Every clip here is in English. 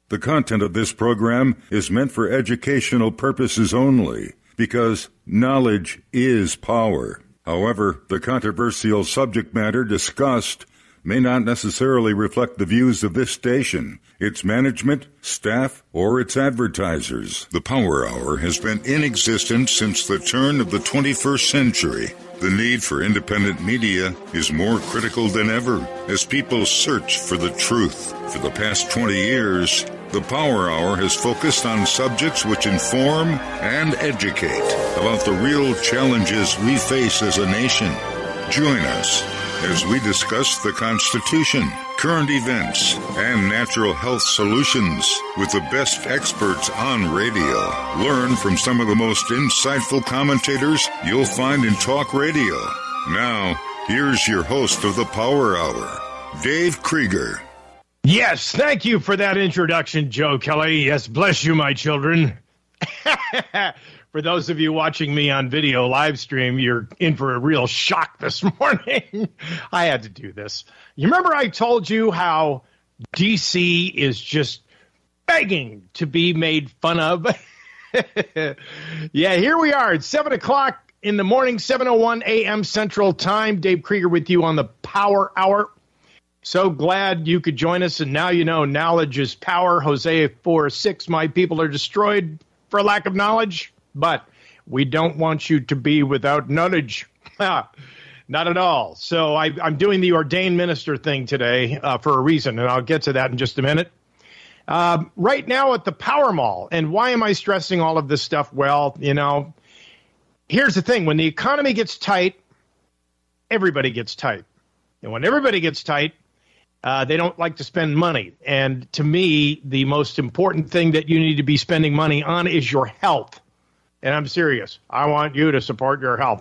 The content of this program is meant for educational purposes only, because knowledge is power. However, the controversial subject matter discussed may not necessarily reflect the views of this station, its management, staff, or its advertisers. The Power Hour has been in existence since the turn of the 21st century. The need for independent media is more critical than ever as people search for the truth. For the past 20 years, the Power Hour has focused on subjects which inform and educate about the real challenges we face as a nation. Join us as we discuss the Constitution, current events, and natural health solutions with the best experts on radio. Learn from some of the most insightful commentators you'll find in talk radio. Now, here's your host of the Power Hour, Dave Krieger. Yes, thank you for that introduction, Joe Kelly. Yes, bless you, my children. For those of you watching me on video live stream, you're in for a real shock this morning. I had to do this. You remember I told you how D.C. is just begging to be made fun of? Yeah, here we are. It's 7 o'clock in the morning, 7:01 a.m. Central Time. Dave Krieger with you on the Power Hour. So glad you could join us, and now you know knowledge is power. Hosea 4:6, my people are destroyed for lack of knowledge, but we don't want you to be without knowledge. Not at all. So I'm doing the ordained minister thing today for a reason, and I'll get to that in just a minute. Right now at the Power Mall, and why am I stressing all of this stuff? Well, you know, here's the thing. When the economy gets tight, everybody gets tight. And when everybody gets tight, they don't like to spend money. And to me, the most important thing that you need to be spending money on is your health. And I'm serious. I want you to support your health.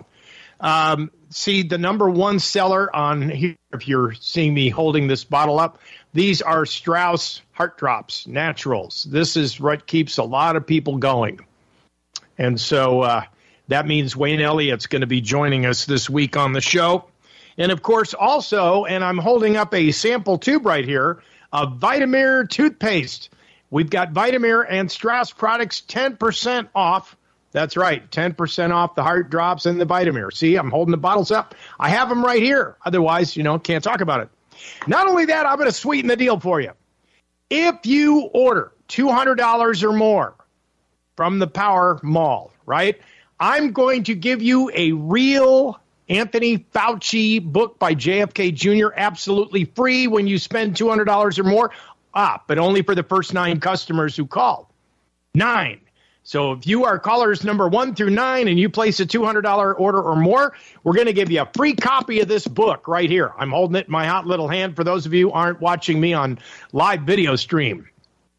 See, the number one seller on here, if you're seeing me holding this bottle up, these are Strauss Heart Drops Naturals. This is what keeps a lot of people going. And so that means Wayne Elliott's going to be joining us this week on the show. And, of course, also, and I'm holding up a sample tube right here, of Vitamir toothpaste. We've got Vitamir and Strauss products 10% off. That's right, 10% off the Heart Drops and the Vitamir. See, I'm holding the bottles up. I have them right here. Otherwise, you know, can't talk about it. Not only that, I'm going to sweeten the deal for you. If you order $200 or more from the Power Mall, right, I'm going to give you a real Anthony Fauci book by JFK Jr. absolutely free when you spend $200 or more. But only for the first 9 customers who call. 9. So if you are callers number 1 through 9 and you place a $200 order or more, we're going to give you a free copy of this book right here. I'm holding it in my hot little hand for those of you who aren't watching me on live video stream.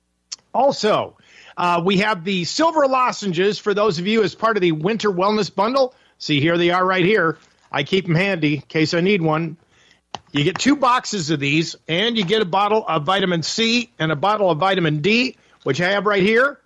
Also, we have the silver lozenges for those of you as part of the winter wellness bundle. See, here they are right here. I keep them handy in case I need one. You get 2 boxes of these, and you get a bottle of vitamin C and a bottle of vitamin D, which I have right here.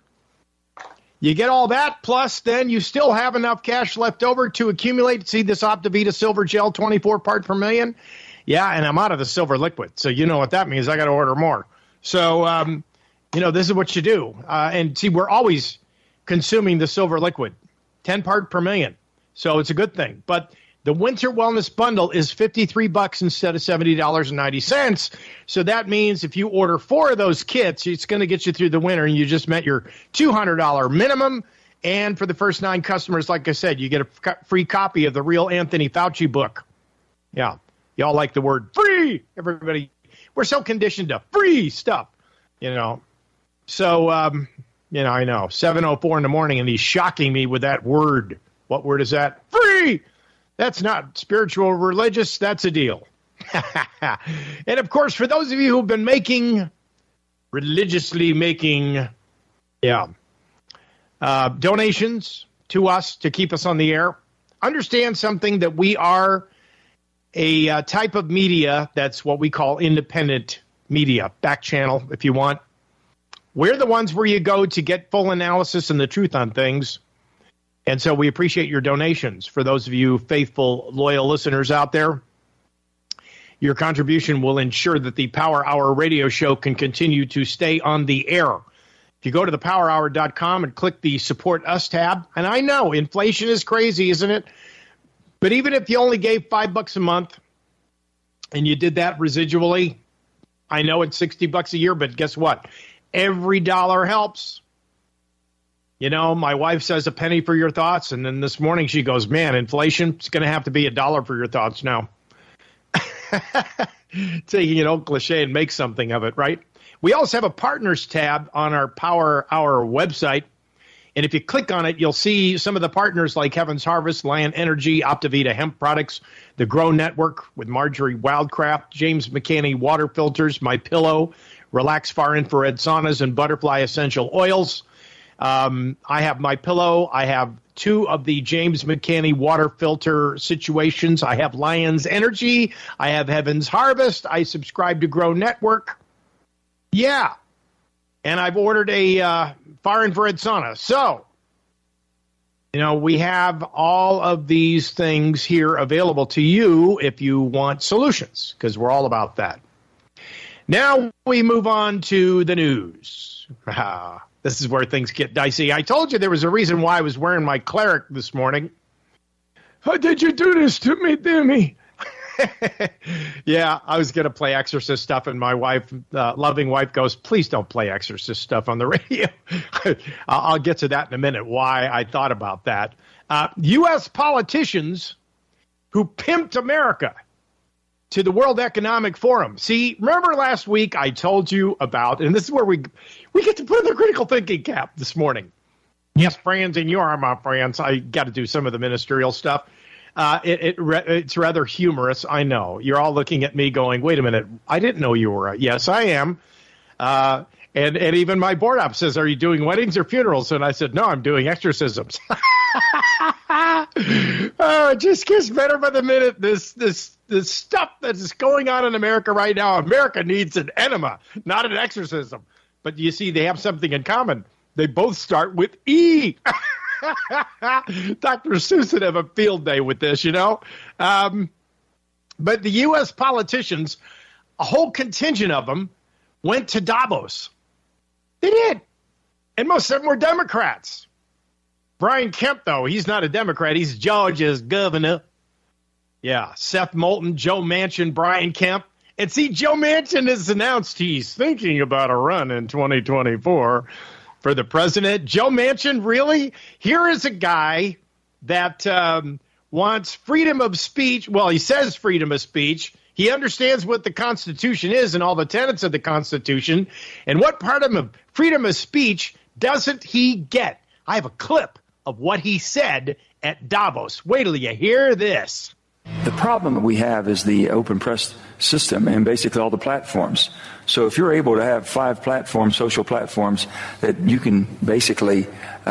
You get all that, plus then you still have enough cash left over to accumulate. See this Optivita Silver Gel, 24 part per million? Yeah, and I'm out of the silver liquid, so you know what that means. I got to order more. So, you know, this is what you do. And see, we're always consuming the silver liquid, 10 part per million. So it's a good thing. But the Winter Wellness Bundle is $53 instead of $70.90. So that means if you order 4 of those kits, it's going to get you through the winter, and you just met your $200 minimum. And for the first 9 customers, like I said, you get a free copy of the real Anthony Fauci book. Yeah, y'all like the word free. Everybody, we're so conditioned to free stuff, you know. So, you know, I know, 7:04 in the morning, and he's shocking me with that word. What word is that? Free! That's not spiritual or religious. That's a deal. And, of course, for those of you who've been religiously making donations to us to keep us on the air, understand something, that we are a type of media that's what we call independent media, back channel, if you want. We're the ones where you go to get full analysis and the truth on things. And so we appreciate your donations for those of you faithful, loyal listeners out there. Your contribution will ensure that the Power Hour radio show can continue to stay on the air. If you go to thepowerhour.com and click the Support Us tab, and I know inflation is crazy, isn't it? But even if you only gave $5 a month and you did that residually, I know it's $60 a year, but guess what? Every dollar helps. You know, my wife says a penny for your thoughts, and then this morning she goes, man, inflation, it's going to have to be $1 for your thoughts now. Taking an old cliche and make something of it, right? We also have a partners tab on our Power Hour website. And if you click on it, you'll see some of the partners like Heaven's Harvest, Lion Energy, Optavita Hemp Products, the Grow Network with Marjorie Wildcraft, James McCanney Water Filters, My Pillow, Relax Far Infrared Saunas, and Butterfly Essential Oils. I have My Pillow. I have 2 of the James McCanney water filter situations. I have Lions Energy. I have Heaven's Harvest. I subscribe to Grow Network. Yeah. And I've ordered a far infrared sauna. So, you know, we have all of these things here available to you if you want solutions, because we're all about that. Now we move on to the news. This is where things get dicey. I told you there was a reason why I was wearing my cleric this morning. How did you do this to me, Demi? Yeah, I was going to play Exorcist stuff, and my wife, loving wife, goes, please don't play Exorcist stuff on the radio. I'll get to that in a minute, why I thought about that. U.S. politicians who pimped America to the World Economic Forum. See, remember last week I told you about, and this is where we get to put in the critical thinking cap this morning. Yes, friends, and you are my friends. I got to do some of the ministerial stuff. It's rather humorous, I know. You're all looking at me going, wait a minute, I didn't know you were. Yes, I am. And even my board op says, are you doing weddings or funerals? And I said, no, I'm doing exorcisms. Oh, it just gets better by the minute. This stuff that is going on in America right now, America needs an enema, not an exorcism. But you see, they have something in common. They both start with E. Dr. Seuss would have a field day with this, you know. But the U.S. politicians, a whole contingent of them, went to Davos. They did. And most of them were Democrats. Brian Kemp, though, he's not a Democrat. He's Georgia's governor. Yeah, Seth Moulton, Joe Manchin, Brian Kemp. And see, Joe Manchin has announced he's thinking about a run in 2024 for the president. Joe Manchin, really? Here is a guy that wants freedom of speech. Well, he says freedom of speech. He understands what the Constitution is and all the tenets of the Constitution. And what part of freedom of speech doesn't he get? I have a clip of what he said at Davos. Wait till you hear this. The problem we have is the open press system and basically all the platforms. So if you're able to have 5 platforms, social platforms, that you can basically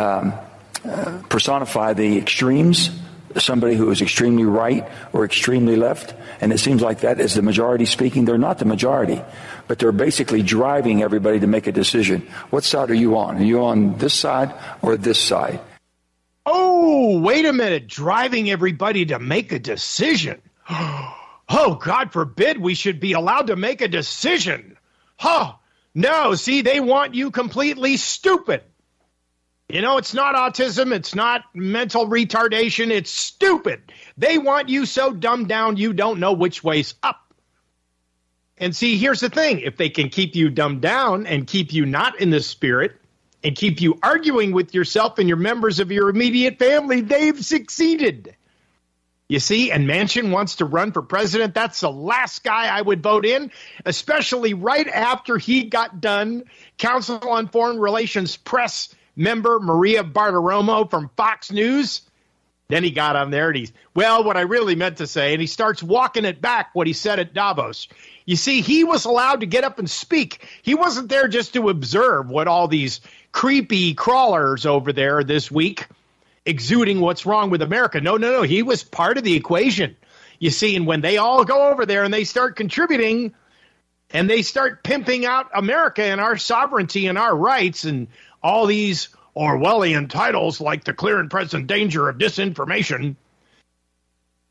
personify the extremes, somebody who is extremely right or extremely left, and it seems like that is the majority speaking. They're not the majority, but they're basically driving everybody to make a decision. What side are you on? Are you on this side or this side? Oh, wait a minute. Driving everybody to make a decision. Oh, God forbid we should be allowed to make a decision. Oh, no. See, they want you completely stupid. You know, it's not autism. It's not mental retardation. It's stupid. They want you so dumbed down you don't know which way's up. And see, here's the thing. If they can keep you dumbed down and keep you not in the spirit, and keep you arguing with yourself and your members of your immediate family, they've succeeded. You see, and Manchin wants to run for president. That's the last guy I would vote in, especially right after he got done. Council on Foreign Relations press member Maria Bartiromo from Fox News. Then he got on there and what I really meant to say, and he starts walking it back, what he said at Davos. You see, he was allowed to get up and speak. He wasn't there just to observe what all these creepy crawlers over there this week exuding what's wrong with America. No. He was part of the equation. You see, and when they all go over there and they start contributing and they start pimping out America and our sovereignty and our rights and all these Orwellian titles like the clear and present danger of disinformation,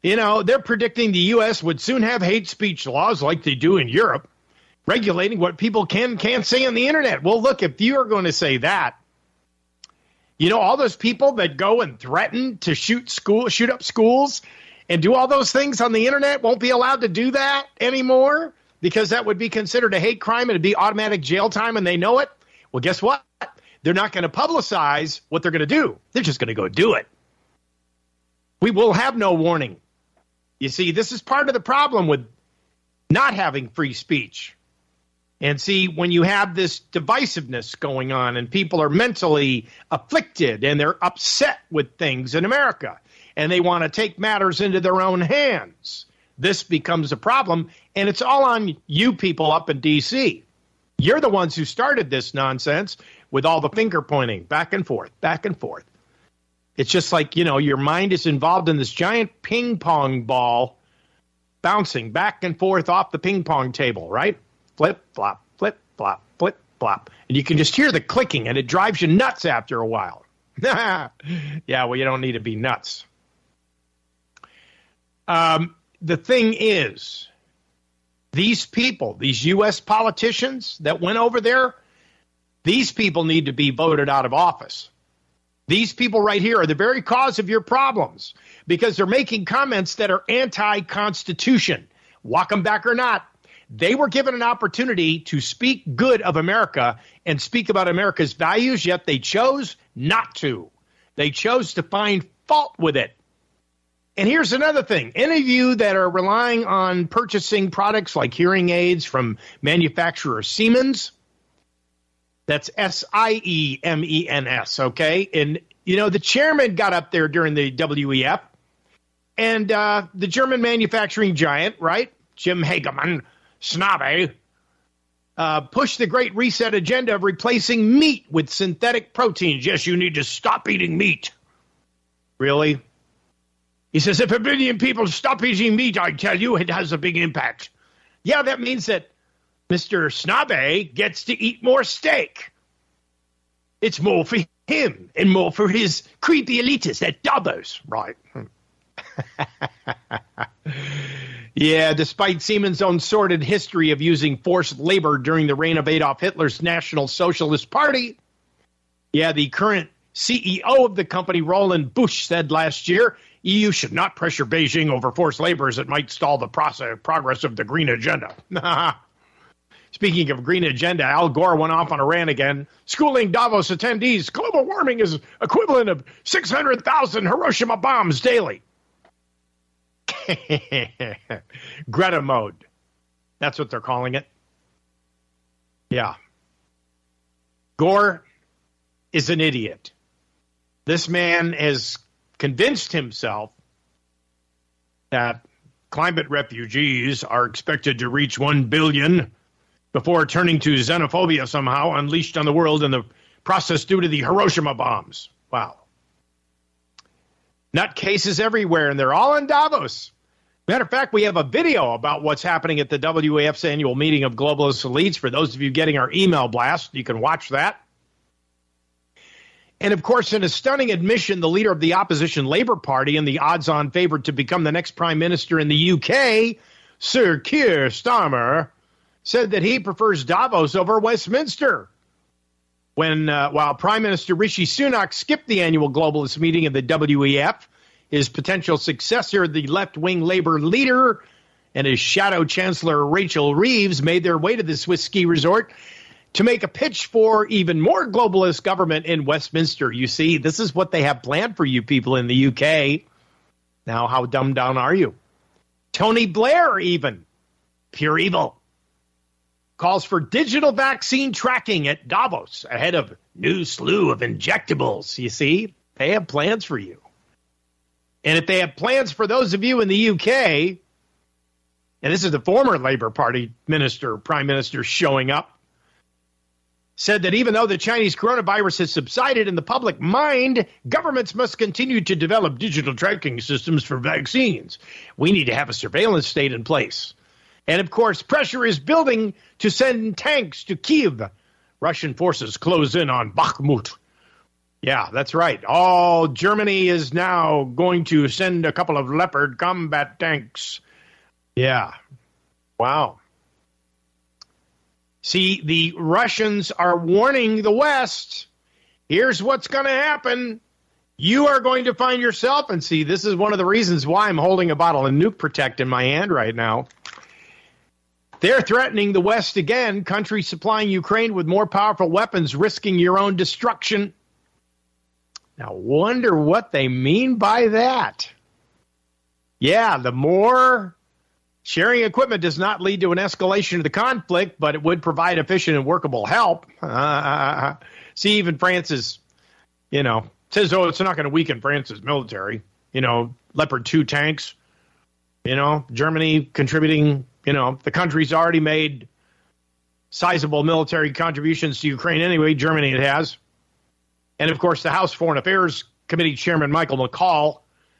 You know, they're predicting the U.S. would soon have hate speech laws like they do in Europe, regulating what people can and can't say on the internet. Well, look, if you are going to say that, you know, all those people that go and threaten to shoot up schools and do all those things on the internet won't be allowed to do that anymore because that would be considered a hate crime and it'd be automatic jail time and they know it. Well, guess what? They're not going to publicize what they're going to do. They're just going to go do it. We will have no warning. You see, this is part of the problem with not having free speech. And see, when you have this divisiveness going on and people are mentally afflicted and they're upset with things in America and they want to take matters into their own hands, this becomes a problem. And it's all on you people up in D.C. You're the ones who started this nonsense with all the finger pointing back and forth, back and forth. It's just like, you know, your mind is involved in this giant ping pong ball bouncing back and forth off the ping pong table, right? Flip, flop, flip, flop, flip, flop. And you can just hear the clicking, and it drives you nuts after a while. Yeah, well, you don't need to be nuts. The thing is, these people, these U.S. politicians that went over there, these people need to be voted out of office. These people right here are the very cause of your problems because they're making comments that are anti-Constitution. Walk them back or not. They were given an opportunity to speak good of America and speak about America's values, yet they chose not to. They chose to find fault with it. And here's another thing. Any of you that are relying on purchasing products like hearing aids from manufacturer Siemens, that's S-I-E-M-E-N-S, okay? And, you know, the chairman got up there during the WEF, and the German manufacturing giant, right, Jim Hagemann, Snabe, pushed the Great Reset agenda of replacing meat with synthetic proteins. Yes, you need to stop eating meat. Really? He says, if 1 billion people stop eating meat, I tell you, it has a big impact. Yeah, that means that Mr. Snabe gets to eat more steak. It's more for him and more for his creepy elitists at Davos, right? Yeah, despite Siemens' own sordid history of using forced labor during the reign of Adolf Hitler's National Socialist Party, yeah, the current CEO of the company, Roland Busch, said last year, EU should not pressure Beijing over forced labor as it might stall the progress of the green agenda. Speaking of green agenda, Al Gore went off on a rant again, schooling Davos attendees global warming is equivalent of 600,000 Hiroshima bombs daily. Greta mode. That's what they're calling it. Yeah. Gore is an idiot. This man has convinced himself that climate refugees are expected to reach 1 billion before turning to xenophobia somehow unleashed on the world in the process due to the Hiroshima bombs. Wow. Nutcases everywhere, and they're all in Davos. Matter of fact, we have a video about what's happening at the WEF's annual meeting of globalist elites. For those of you getting our email blast, you can watch that. And, of course, in a stunning admission, the leader of the opposition Labour Party and the odds-on favorite to become the next prime minister in the UK, Sir Keir Starmer, said that he prefers Davos over Westminster. While Prime Minister Rishi Sunak skipped the annual globalist meeting of the WEF, his potential successor, the left-wing Labour leader, and his shadow chancellor Rachel Reeves made their way to the Swiss ski resort to make a pitch for even more globalist government in Westminster. You see, this is what they have planned for you people in the UK. Now, how dumbed down are you? Tony Blair, even. Pure evil. Calls for digital vaccine tracking at Davos ahead of new slew of injectables. You see, they have plans for you. And if they have plans for those of you in the UK, and this is the former Labour Party prime minister showing up, said that even though the Chinese coronavirus has subsided in the public mind, governments must continue to develop digital tracking systems for vaccines. We need to have a surveillance state in place. And, of course, pressure is building to send tanks to Kyiv. Russian forces close in on Bakhmut. Yeah, that's right. Oh, Germany is now going to send a couple of Leopard combat tanks. Yeah. Wow. See, the Russians are warning the West. Here's what's going to happen. You are going to find yourself, and see, this is one of the reasons why I'm holding a bottle of Nuke Protect in my hand right now. They're threatening the West again, countries supplying Ukraine with more powerful weapons, risking your own destruction. Now, wonder what they mean by that. Yeah, the more sharing equipment does not lead to an escalation of the conflict, but it would provide efficient and workable help. See, even France is, says, it's not going to weaken France's military. Leopard 2 tanks, Germany contributing, the country's already made sizable military contributions to Ukraine anyway. Germany it has. And, of course, the House Foreign Affairs Committee Chairman Michael McCaul.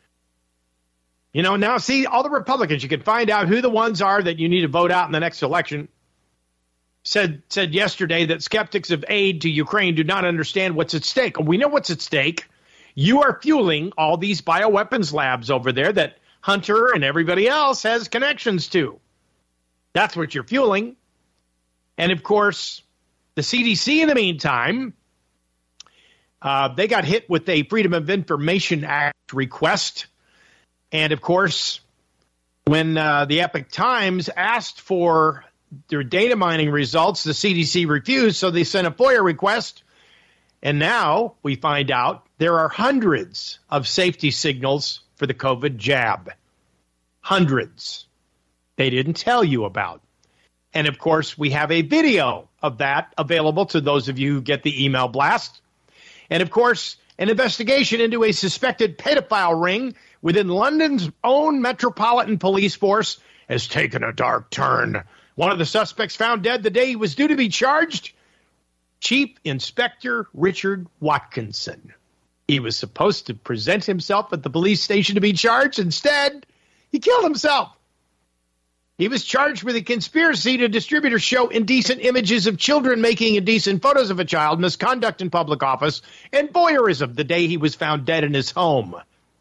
Now, see, all the Republicans, you can find out who the ones are that you need to vote out in the next election, said yesterday that skeptics of aid to Ukraine do not understand what's at stake. We know what's at stake. You are fueling all these bioweapons labs over there that Hunter and everybody else has connections to. That's what you're fueling. And, of course, the CDC, in the meantime, they got hit with a Freedom of Information Act request. And, of course, when the Epoch Times asked for their data mining results, the CDC refused, so they sent a FOIA request. And now we find out there are hundreds of safety signals for the COVID jab. Hundreds. They didn't tell you about. And, of course, we have a video of that available to those of you who get the email blast. And, of course, an investigation into a suspected pedophile ring within London's own Metropolitan Police Force has taken a dark turn. One of the suspects found dead the day he was due to be charged, Chief Inspector Richard Watkinson. He was supposed to present himself at the police station to be charged. Instead, he killed himself. He was charged with a conspiracy to distribute or show indecent images of children making indecent photos of a child, misconduct in public office, and voyeurism the day he was found dead in his home.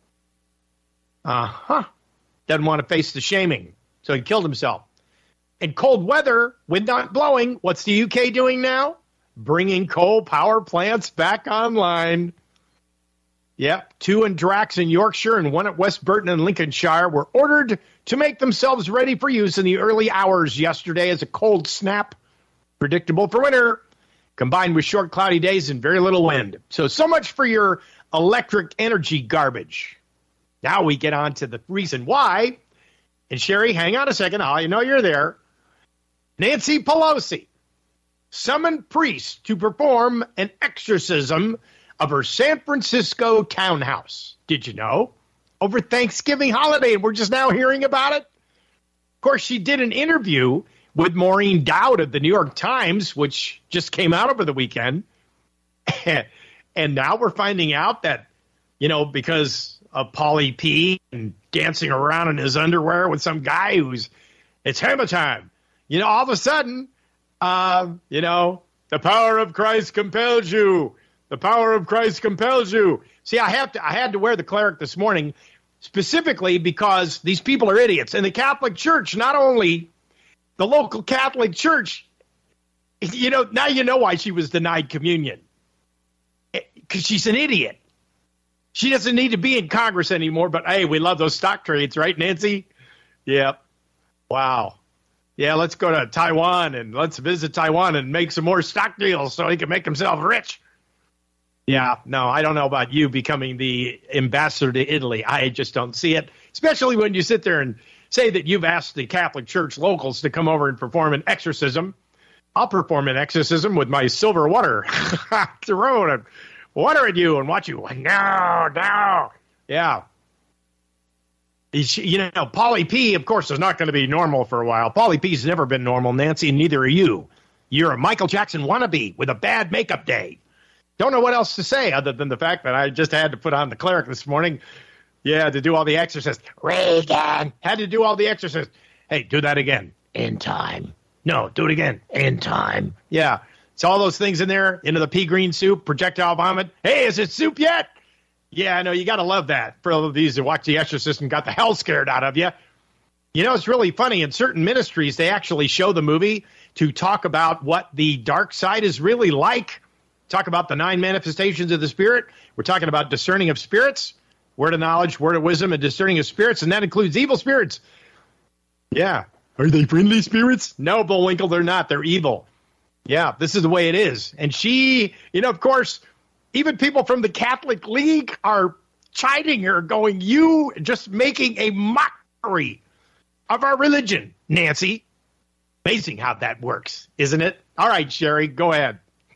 Doesn't want to face the shaming, so he killed himself. In cold weather, wind not blowing, what's the UK doing now? Bringing coal power plants back online. Yep, 2 in Drax in Yorkshire and 1 at West Burton in Lincolnshire were ordered to make themselves ready for use in the early hours yesterday as a cold snap, predictable for winter, combined with short cloudy days and very little wind. So much for your electric energy garbage. Now we get on to the reason why. And Sherry, hang on a second. I know you're there. Nancy Pelosi summoned priests to perform an exorcism of her San Francisco townhouse. Did you know? Over Thanksgiving holiday, and we're just now hearing about it. Of course, she did an interview with Maureen Dowd of the New York Times, which just came out over the weekend. And now we're finding out that, because of Pauly P. and dancing around in his underwear with some guy it's hammer time. All of a sudden, the power of Christ compels you. The power of Christ compels you. See, I had to wear the cleric this morning specifically because these people are idiots. And the Catholic Church, not only the local Catholic Church, now you know why she was denied communion. Because she's an idiot. She doesn't need to be in Congress anymore, but hey, we love those stock trades, right, Nancy? Yep. Wow. Yeah, let's go to Taiwan and let's visit Taiwan and make some more stock deals so he can make himself rich. Yeah, no, I don't know about you becoming the ambassador to Italy. I just don't see it, especially when you sit there and say that you've asked the Catholic Church locals to come over and perform an exorcism. I'll perform an exorcism with my silver water. Throw water at you and watch you. No. Yeah. Pauly P., of course, is not going to be normal for a while. Pauly P's never been normal, Nancy, and neither are you. You're a Michael Jackson wannabe with a bad makeup day. Don't know what else to say other than the fact that I just had to put on the cleric this morning. Yeah, to do all the exorcists. Reagan had to do all the exorcists. Hey, do that again. In time. No, do it again. In time. Yeah. It's all those things in there, into the pea green soup, projectile vomit. Hey, is it soup yet? Yeah, I know. You got to love that. For all of these that watch The Exorcist and got the hell scared out of you. You know, it's really funny. In certain ministries, they actually show the movie to talk about what the dark side is really like. Talk about the 9 manifestations of the Spirit. We're talking about discerning of spirits, word of knowledge, word of wisdom, and discerning of spirits, and that includes evil spirits. Yeah. Are they friendly spirits? No, Bullwinkle, they're not. They're evil. Yeah, this is the way it is. And she, you know, of course, even people from the Catholic League are chiding her, going, you just making a mockery of our religion, Nancy. Amazing how that works, isn't it? All right, Sherry, go ahead.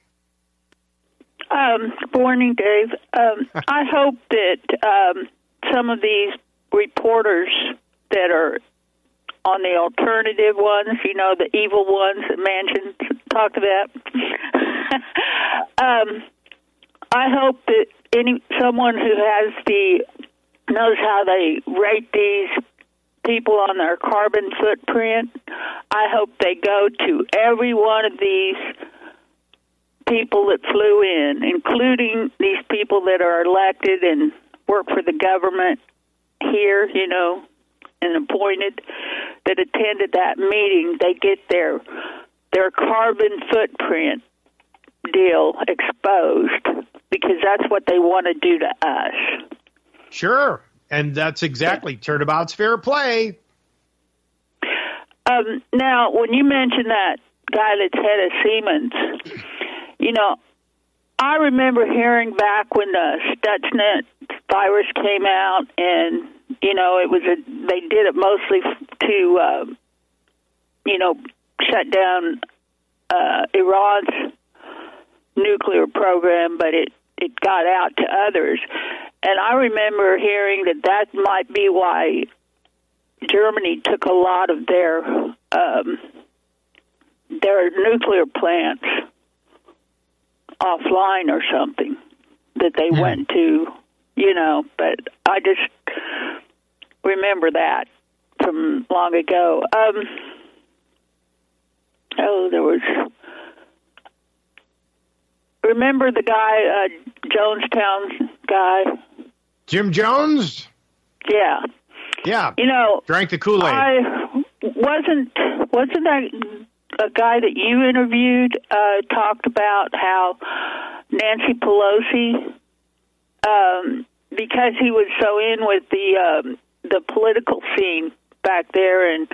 Good morning, Dave. I hope that some of these reporters that are on the alternative ones, you know, the evil ones that Manchin talked about, I hope that someone who knows how they rate these people on their carbon footprint, I hope they go to every one of these people that flew in, including these people that are elected and work for the government here, you know, and appointed, that attended that meeting. They get their carbon footprint deal exposed, because that's what they want to do to us. Sure, and that's exactly turnabout's fair play. Now, when you mentioned that guy that's head of Siemens, you know, I remember hearing back when the Stuxnet virus came out, and you know, they did it mostly to, you know, shut down Iran's nuclear program, but it got out to others. And I remember hearing that might be why Germany took a lot of their nuclear plants offline or something, that they went to, you know, but I just remember that from long ago. Remember the guy, Jonestown guy? Jim Jones? Yeah. Yeah. You know, drank the Kool-Aid. Wasn't that a guy that you interviewed talked about how Nancy Pelosi, because he was so in with the political scene back there in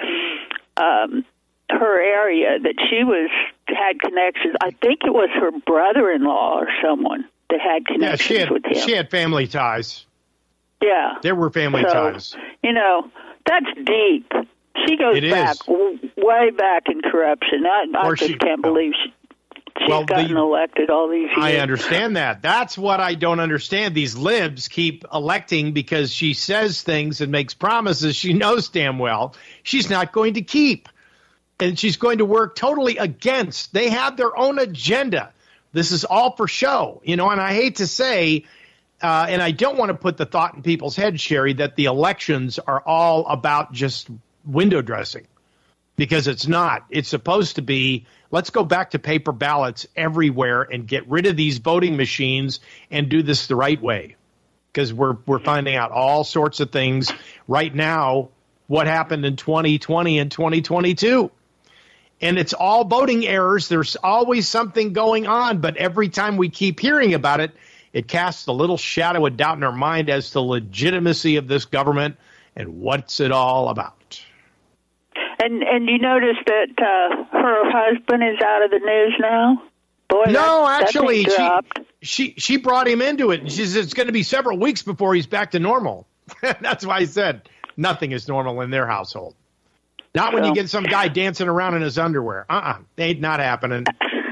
her area, that she had connections. I think it was her brother-in-law or someone that had connections with him. She had family ties. Yeah. There were family ties. You know, that's deep. She goes way back in corruption. I just can't believe she's gotten elected all these years. I understand that. That's what I don't understand. These libs keep electing because she says things and makes promises she knows damn well she's not going to keep. And she's going to work totally against. They have their own agenda. This is all for show, you know, and I hate to say, and I don't want to put the thought in people's heads, Sherry, that the elections are all about just window dressing, because it's not. It's supposed to be, let's go back to paper ballots everywhere and get rid of these voting machines and do this the right way, because we're finding out all sorts of things right now, what happened in 2020 and 2022. And it's all voting errors. There's always something going on, but every time we keep hearing about it, it casts a little shadow of doubt in our mind as to the legitimacy of this government and what's it all about. And you notice that her husband is out of the news now? Boy, no, actually, she brought him into it. And she says it's going to be several weeks before he's back to normal. That's why I said nothing is normal in their household. Not when you get some guy dancing around in his underwear. Ain't not happening.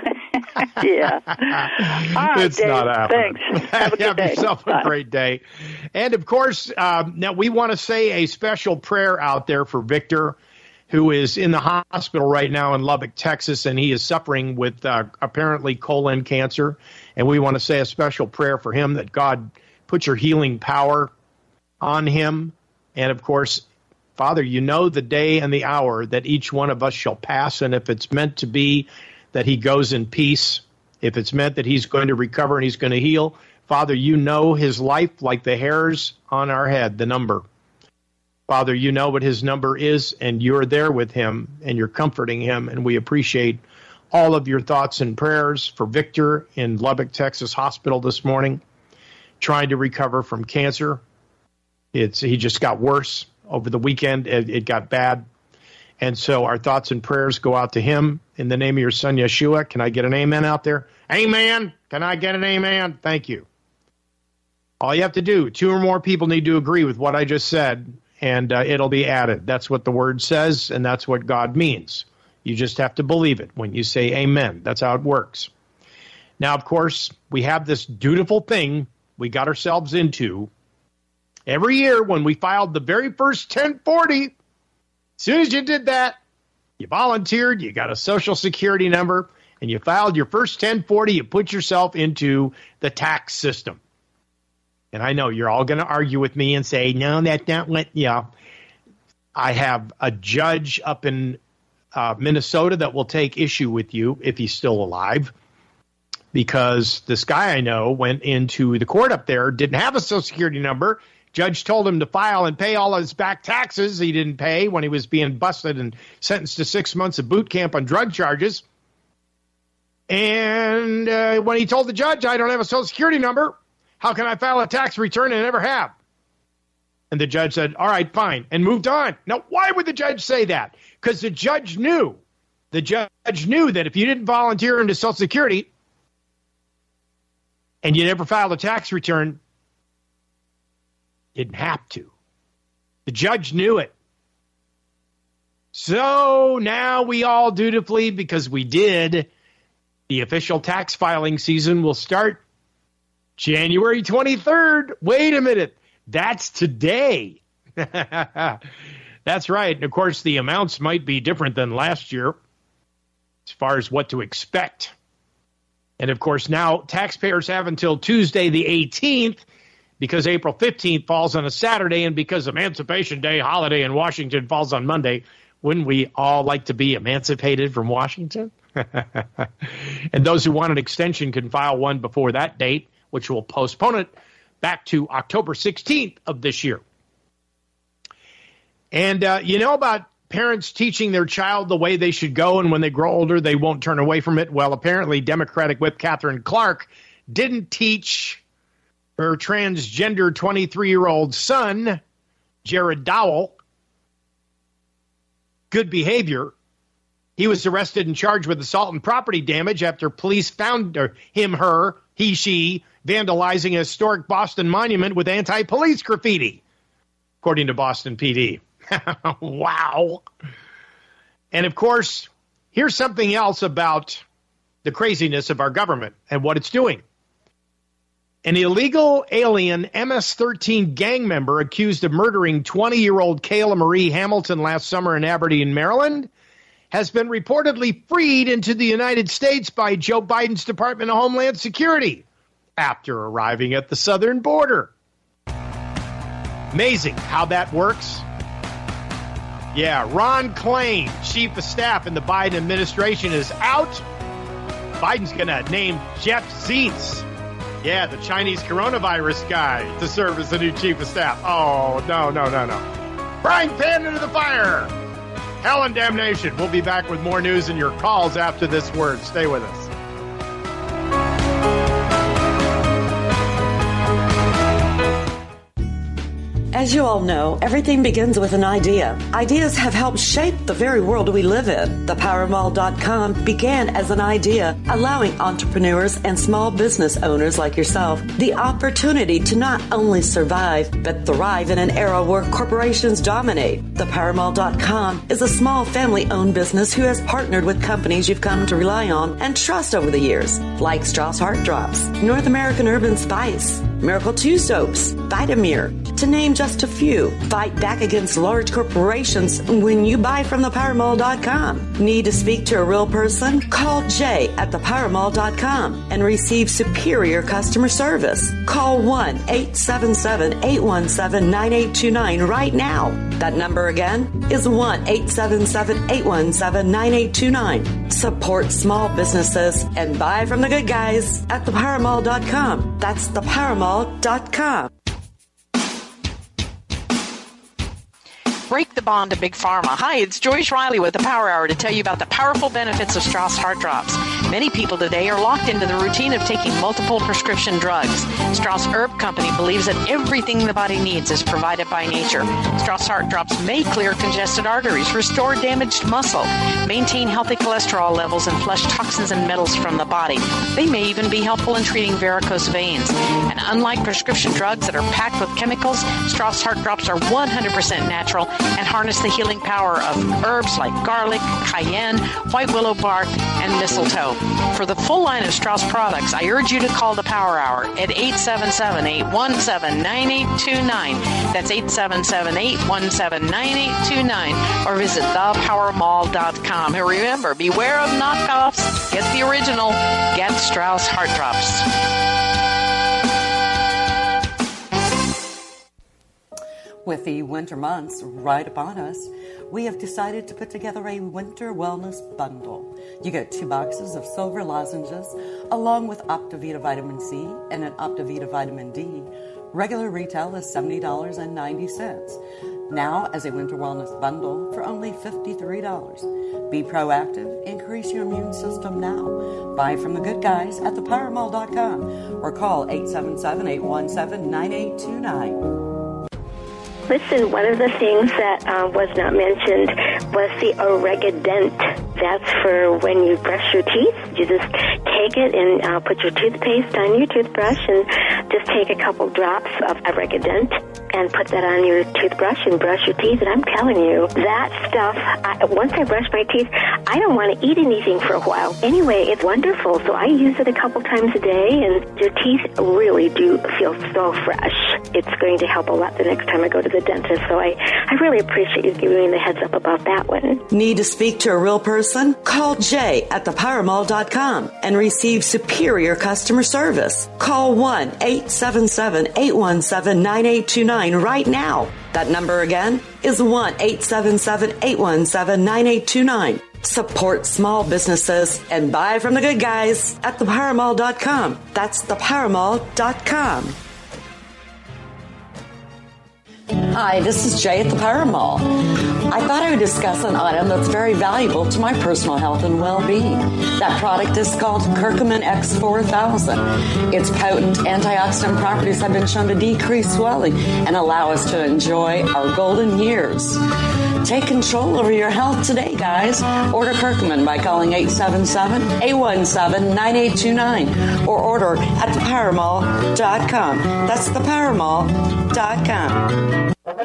Yeah. All right, it's Dave, not happening. Thanks. Have a good day. Yourself a great day. And, of course, now we want to say a special prayer out there for Victor, who is in the hospital right now in Lubbock, Texas, and he is suffering with apparently colon cancer. And we want to say a special prayer for him, that God put your healing power on him. And, of course, Father, you know the day and the hour that each one of us shall pass, and if it's meant to be that he goes in peace, If it's meant that he's going to recover and he's going to heal, Father, you know his life like the hairs on our head, the number. Father, you know what his number is, and you're there with him, and you're comforting him, and we appreciate all of your thoughts and prayers for Victor in Lubbock, Texas hospital this morning, trying to recover from cancer. He just got worse over the weekend. It got bad. And so our thoughts and prayers go out to him in the name of your son, Yeshua. Can I get an amen out there? Amen. Can I get an amen? Thank you. All you have to do, 2 or more people need to agree with what I just said, and it'll be added. That's what the word says, and that's what God means. You just have to believe it when you say amen. That's how it works. Now, of course, we have this dutiful thing we got ourselves into. Every year when we filed the very first 1040, as soon as you did that, you volunteered, you got a Social Security number, and you filed your first 1040, you put yourself into the tax system. And I know you're all going to argue with me and say, no, that's not what, I have a judge up in Minnesota that will take issue with you if he's still alive, because this guy I know went into the court up there, didn't have a Social Security number. Judge told him to file and pay all his back taxes he didn't pay when he was being busted and sentenced to 6 months of boot camp on drug charges. And when he told the judge, I don't have a Social Security number, how can I file a tax return? And I never have. And the judge said, all right, fine, and moved on. Now, why would the judge say that? Because the judge knew that if you didn't volunteer into Social Security and you never filed a tax return, you didn't have to. The judge knew it. So now we all dutifully, because we did, the official tax filing season will start January 23rd. Wait a minute. That's today. That's right. And, of course, the amounts might be different than last year as far as what to expect. And, of course, now taxpayers have until Tuesday the 18th, because April 15th falls on a Saturday, and because Emancipation Day holiday in Washington falls on Monday. Wouldn't we all like to be emancipated from Washington? And those who want an extension can file one before that date, which will postpone it back to October 16th of this year. And you know about parents teaching their child the way they should go, and when they grow older, they won't turn away from it? Well, apparently Democratic Whip Catherine Clark didn't teach her transgender 23-year-old son, Jared Dowell, good behavior. He was arrested and charged with assault and property damage after police found she vandalizing a historic Boston monument with anti-police graffiti, according to Boston PD. Wow. And, of course, here's something else about the craziness of our government and what it's doing. An illegal alien MS-13 gang member accused of murdering 20-year-old Kayla Marie Hamilton last summer in Aberdeen, Maryland, has been reportedly freed into the United States by Joe Biden's Department of Homeland Security after arriving at the southern border. Amazing how that works. Yeah, Ron Klain, chief of staff in the Biden administration, is out. Biden's going to name Jeff Zients, the Chinese coronavirus guy, to serve as the new chief of staff. Oh, no. Frying pan into the fire. Hell and damnation. We'll be back with more news and your calls after this word. Stay with us. As you all know, everything begins with an idea. Ideas have helped shape the very world we live in. ThePowerMall.com began as an idea, allowing entrepreneurs and small business owners like yourself the opportunity to not only survive, but thrive in an era where corporations dominate. ThePowerMall.com is a small family-owned business who has partnered with companies you've come to rely on and trust over the years, like Strauss Heart Drops, North American Urban Spice, Miracle 2 soaps, Vitamir, to name just a few. Fight back against large corporations when you buy from thepowermall.com. Need to speak to a real person? Call Jay at thepowermall.com and receive superior customer service. Call 1-877-817-9829 right now. That number again is 1-877-817-9829. Support small businesses and buy from the good guys at thepowermall.com. That's thepowermall.com. Break the bond to Big Pharma. Hi, it's Joyce Riley with the Power Hour to tell you about the powerful benefits of Strauss Heart Drops. Many people today are locked into the routine of taking multiple prescription drugs. Strauss Herb Company believes that everything the body needs is provided by nature. Strauss Heart Drops may clear congested arteries, restore damaged muscle, maintain healthy cholesterol levels, and flush toxins and metals from the body. They may even be helpful in treating varicose veins. And unlike prescription drugs that are packed with chemicals, Strauss Heart Drops are 100% natural and harness the healing power of herbs like garlic, cayenne, white willow bark, and mistletoe. For the full line of Strauss products, I urge you to call the Power Hour at 877-817-9829. That's 877-817-9829. Or visit thepowermall.com. And remember, beware of knockoffs. Get the original. Get Strauss Heart Drops. With the winter months right upon us, we have decided to put together a winter wellness bundle. You get 2 boxes of silver lozenges along with Optivita Vitamin C and an Optivita Vitamin D. Regular retail is $70.90. Now as a winter wellness bundle for only $53. Be proactive, increase your immune system now. Buy from the good guys at thepowermall.com or call 877-817-9829. Listen, one of the things that was not mentioned was the Oregadent. That's for when you brush your teeth. You just take it and put your toothpaste on your toothbrush and just take a couple drops of Oregadent and put that on your toothbrush and brush your teeth. And I'm telling you, that stuff, once I brush my teeth, I don't want to eat anything for a while. Anyway, it's wonderful. So I use it a couple times a day, and your teeth really do feel so fresh. It's going to help a lot the next time I go to the dentist. So I really appreciate you giving me the heads up about that one. Need to speak to a real person? Call Jay at thepowermall.com and receive superior customer service. Call 1-877-817-9829 right now. That number again is 1-877-817-9829. Support small businesses and buy from the good guys at thepowermall.com. That's thepowermall.com. Hi, this is Jay at the Power Mall. I thought I would discuss an item that's very valuable to my personal health and well-being. That product is called Curcumin X4000. Its potent antioxidant properties have been shown to decrease swelling and allow us to enjoy our golden years. Take control over your health today, guys. Order Curcumin by calling 877-817-9829 or order at thepowermall.com. That's thepowermall.com.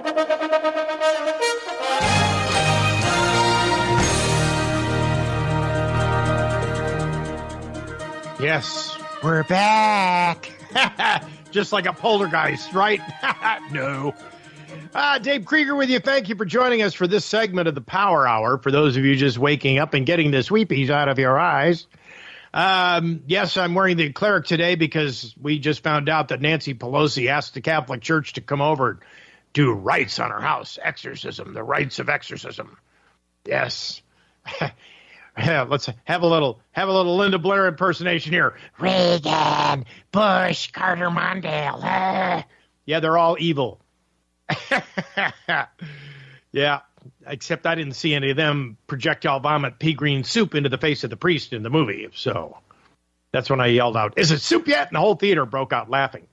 Yes, we're back. Just like a poltergeist, right? No. Dave Krieger with you. Thank you for joining us for this segment of the Power Hour. For those of you just waking up and getting the sweepies out of your eyes. Yes, I'm wearing the cleric today because we just found out that Nancy Pelosi asked the Catholic Church to come over and do rites on her house. Exorcism, the rites of exorcism. Yes. Yeah, let's have a little Linda Blair impersonation here. Reagan, Bush, Carter, Mondale. Yeah, they're all evil. Yeah, except I didn't see any of them projectile vomit pea green soup into the face of the priest in the movie. So that's when I yelled out, "Is it soup yet?" And the whole theater broke out laughing.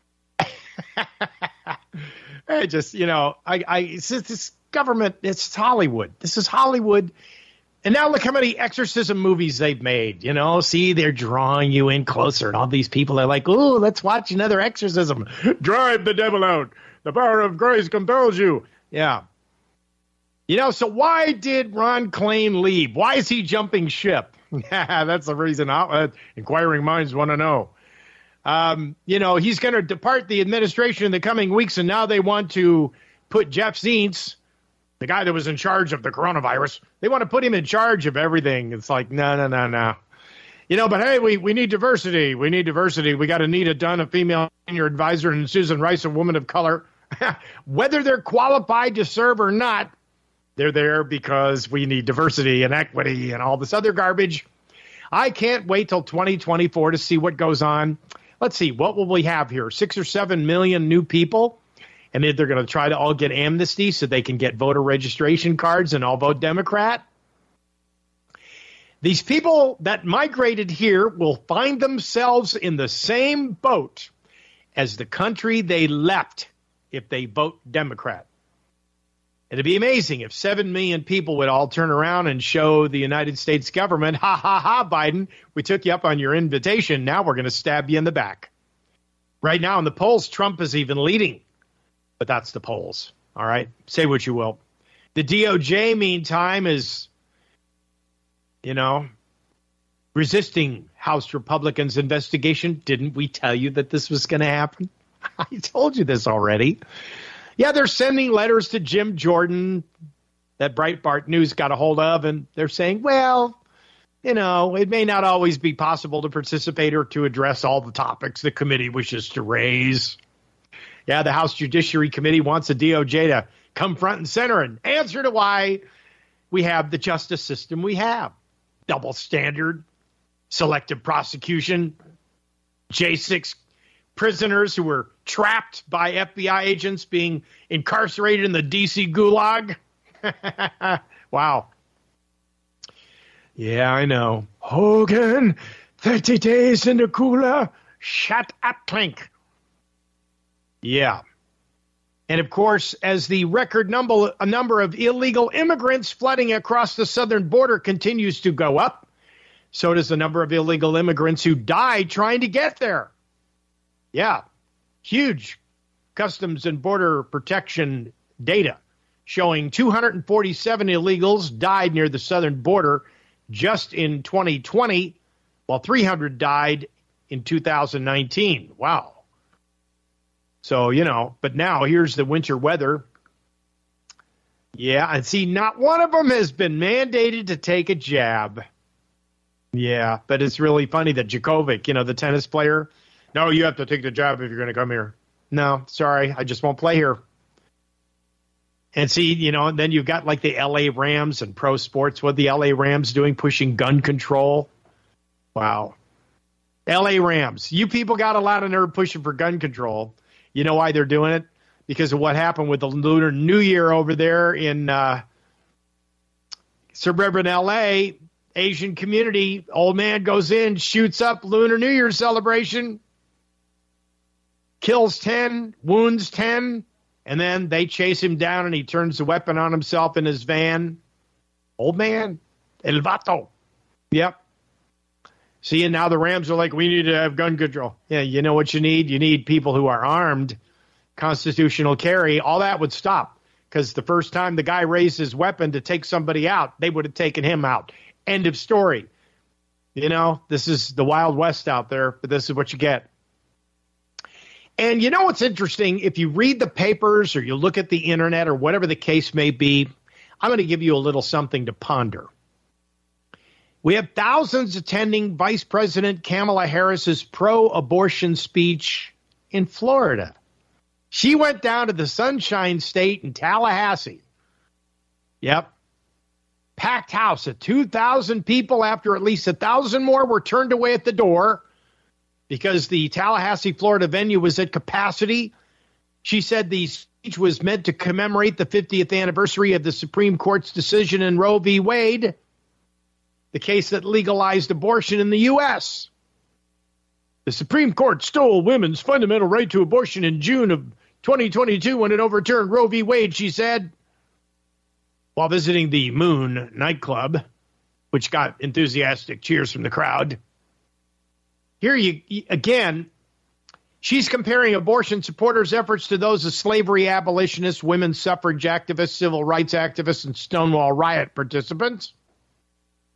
I just, this government, it's Hollywood. This is Hollywood. And now look how many exorcism movies they've made. See, they're drawing you in closer. And all these people are like, "Ooh, let's watch another exorcism. Drive the devil out. The power of grace compels you." Yeah. So why did Ron Klain leave? Why is he jumping ship? That's the reason inquiring minds want to know. He's going to depart the administration in the coming weeks, and now they want to put Jeff Zients, the guy that was in charge of the coronavirus, they want to put him in charge of everything. It's like, no. But hey, we need diversity. We need diversity. We got Anita Dunn, a female senior advisor, and Susan Rice, a woman of color. Whether they're qualified to serve or not, they're there because we need diversity and equity and all this other garbage. I can't wait till 2024 to see what goes on. Let's see, what will we have here? 6 or 7 million new people? And they're going to try to all get amnesty so they can get voter registration cards and all vote Democrat. These people that migrated here will find themselves in the same boat as the country they left if they vote Democrat. It'd be amazing if 7 million people would all turn around and show the United States government, ha, ha, ha, Biden, we took you up on your invitation. Now we're going to stab you in the back. Right now in the polls, Trump is even leading. But that's the polls. All right? Say what you will. The DOJ, meantime, is, resisting House Republicans' investigation. Didn't we tell you that this was going to happen? I told you this already. Yeah, they're sending letters to Jim Jordan that Breitbart News got a hold of, and they're saying, well, it may not always be possible to participate or to address all the topics the committee wishes to raise. Yeah, the House Judiciary Committee wants the DOJ to come front and center and answer to why we have the justice system we have. Double standard, selective prosecution, J6 prisoners who were trapped by FBI agents being incarcerated in the D.C. gulag. Wow. Yeah, I know. Hogan, 30 days in the cooler. Shut up, Clink. Yeah. And, of course, as the record number of illegal immigrants flooding across the southern border continues to go up, so does the number of illegal immigrants who died trying to get there. Yeah, huge Customs and Border Protection data showing 247 illegals died near the southern border just in 2020, while 300 died in 2019. Wow. So, but now here's the winter weather. Yeah, and see, not one of them has been mandated to take a jab. Yeah, but it's really funny that Djokovic, the tennis player, no, you have to take the jab if you're going to come here. No, sorry, I just won't play here. And see, and then you've got like the L.A. Rams and pro sports. What the L.A. Rams doing? Pushing gun control. Wow. L.A. Rams. You people got a lot of nerve pushing for gun control. You know why they're doing it? Because of what happened with the Lunar New Year over there in suburban L.A., Asian community. Old man goes in, shoots up Lunar New Year celebration, kills 10, wounds 10, and then they chase him down and he turns the weapon on himself in his van. Old man, El Vato. Yep. See, and now the Rams are like, we need to have gun control. Yeah, you know what you need? You need people who are armed, constitutional carry. All that would stop because the first time the guy raised his weapon to take somebody out, they would have taken him out. End of story. This is the Wild West out there, but this is what you get. And what's interesting? If you read the papers or you look at the internet or whatever the case may be, I'm going to give you a little something to ponder. We have thousands attending Vice President Kamala Harris's pro-abortion speech in Florida. She went down to the Sunshine State in Tallahassee. Yep. Packed house of 2,000 people after at least 1,000 more were turned away at the door because the Tallahassee, Florida venue was at capacity. She said the speech was meant to commemorate the 50th anniversary of the Supreme Court's decision in Roe v. Wade, the case that legalized abortion in the U.S. The Supreme Court stole women's fundamental right to abortion in June of 2022 when it overturned Roe v. Wade, she said, while visiting the Moon nightclub, which got enthusiastic cheers from the crowd. Here again, she's comparing abortion supporters' efforts to those of slavery abolitionists, women's suffrage activists, civil rights activists, and Stonewall riot participants.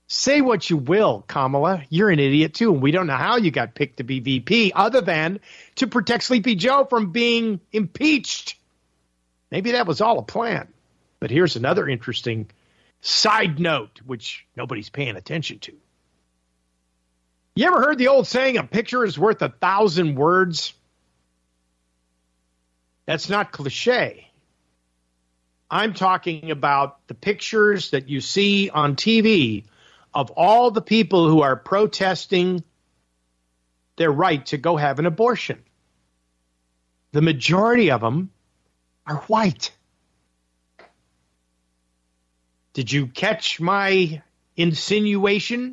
Say what you will, Kamala. You're an idiot, too. And we don't know how you got picked to be VP other than to protect Sleepy Joe from being impeached. Maybe that was all a plan. But here's another interesting side note, which nobody's paying attention to. You ever heard the old saying, a picture is worth 1,000 words? That's not cliche. I'm talking about the pictures that you see on TV of all the people who are protesting their right to go have an abortion. The majority of them are white. Did you catch my insinuation?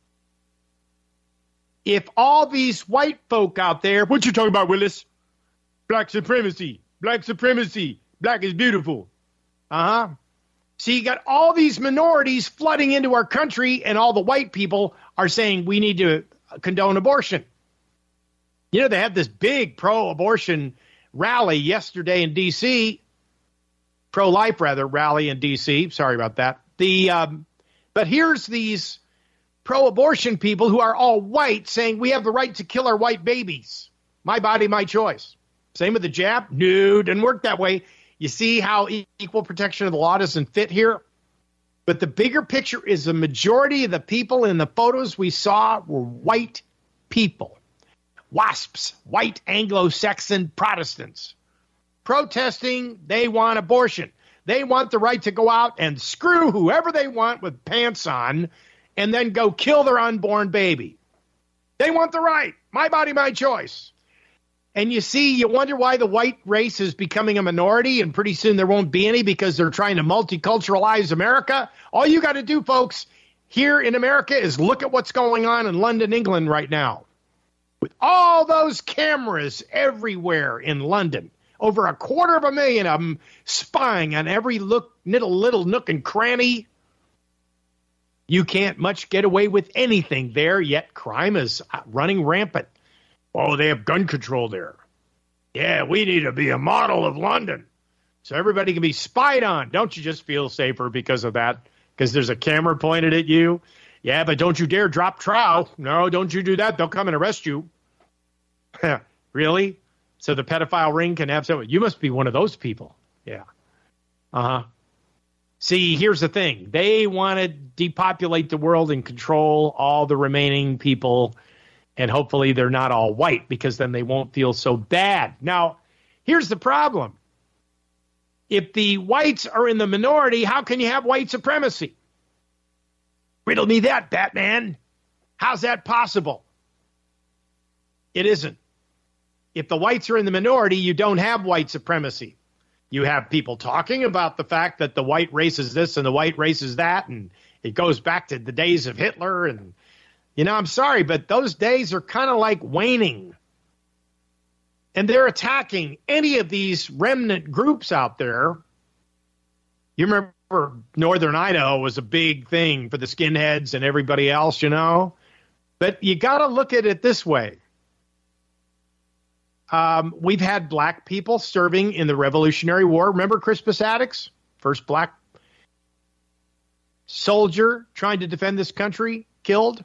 If all these white folk out there, what you talking about, Willis? Black supremacy, black supremacy, black is beautiful. So you got all these minorities flooding into our country, and all the white people are saying we need to condone abortion. You know, they had this big pro-abortion rally yesterday in D.C., pro-life, rather, rally in D.C. Sorry about that. But here's these pro-abortion people who are all white saying we have the right to kill our white babies. My body, my choice. Same with the jab. No, didn't work that way. You see how equal protection of the law doesn't fit here? But the bigger picture is the majority of the people in the photos we saw were white people. WASPs, white Anglo-Saxon Protestants. Protesting, they want abortion. They want the right to go out and screw whoever they want with pants on and then go kill their unborn baby. They want the right. My body, my choice. And you see, you wonder why the white race is becoming a minority, and pretty soon there won't be any because they're trying to multiculturalize America. All you got to do, folks, here in America is look at what's going on in London, England right now. With all those cameras everywhere in London, over 250,000 of them spying on every little nook and cranny. You can't much get away with anything there, yet crime is running rampant. Oh, they have gun control there. Yeah, we need to be a model of London so everybody can be spied on. Don't you just feel safer because of that? Because there's a camera pointed at you? Yeah, but don't you dare drop trow. No, don't you do that. They'll come and arrest you. Really? So the pedophile ring can have someone. You must be one of those people. Yeah. See, here's the thing. They want to depopulate the world and control all the remaining people. And hopefully they're not all white because then they won't feel so bad. Now, here's the problem. If the whites are in the minority, how can you have white supremacy? Riddle me that, Batman. How's that possible? It isn't. If the whites are in the minority, you don't have white supremacy. You have people talking about the fact that the white race is this and the white race is that, and it goes back to the days of Hitler. And, you know, I'm sorry, but those days are kind of like waning. And they're attacking any of these remnant groups out there. You remember Northern Idaho was a big thing for the skinheads and everybody else, you know. But you got to look at it this way. We've had black people serving in the Revolutionary War. Remember Crispus Attucks? First black soldier trying to defend this country, killed.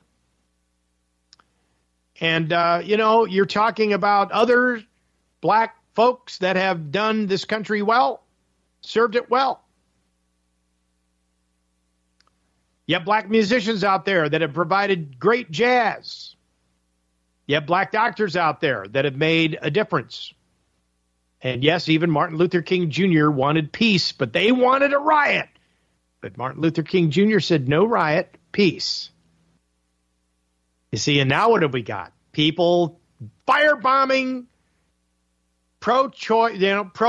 And, you know, you're talking about other black folks that have done this country well, served it well. You have black musicians out there that have provided great jazz. You have black doctors out there that have made a difference. And yes, even Martin Luther King Jr. wanted peace, but they wanted a riot. But Martin Luther King Jr. said, no riot, peace. You see, and now what have we got? People firebombing pro-choice,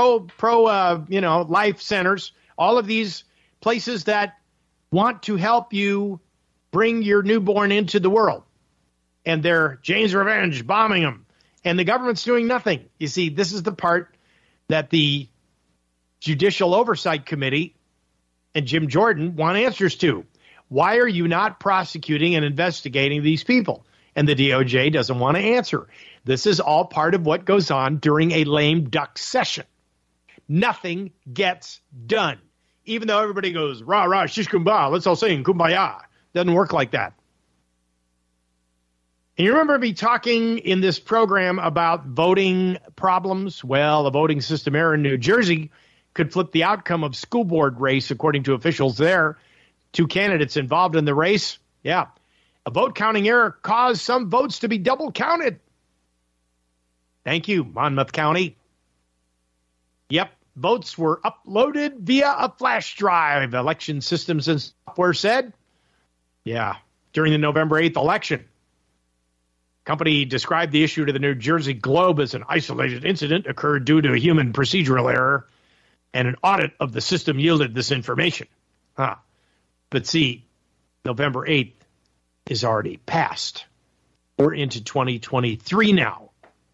life centers, all of these places that want to help you bring your newborn into the world. And they're Jane's Revenge bombing them. And the government's doing nothing. You see, this is the part that the Judicial Oversight Committee and Jim Jordan want answers to. Why are you not prosecuting and investigating these people? And the DOJ doesn't want to answer. This is all part of what goes on during a lame duck session. Nothing gets done. Even though everybody goes, rah, rah, shish kumbaya, let's all sing kumbaya. Doesn't work like that. And you remember me talking in this program about voting problems? Well, the voting system error in New Jersey could flip the outcome of school board race, according to officials there. 2 candidates involved in the race. Yeah. A vote counting error caused some votes to be double counted. Thank you, Monmouth County. Yep. Votes were uploaded via a flash drive, election systems and software said. Yeah. During the November 8th election. Company described the issue to the New Jersey Globe as an isolated incident occurred due to a human procedural error, and an audit of the system yielded this information. But see, November 8th is already passed. We're into 2023 now.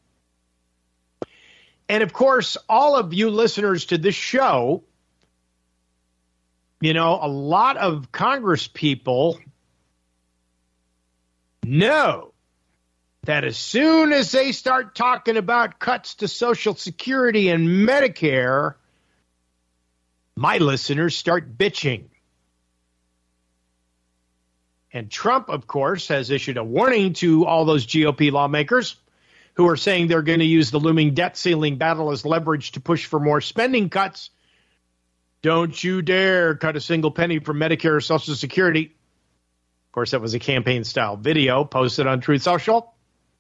And of course, all of you listeners to this show, you know, a lot of Congress people know that as soon as they start talking about cuts to Social Security and Medicare, my listeners start bitching. And Trump, of course, has issued a warning to all those GOP lawmakers who are saying they're going to use the looming debt ceiling battle as leverage to push for more spending cuts. Don't you dare cut a single penny from Medicare or Social Security. Of course, that was a campaign-style video posted on Truth Social.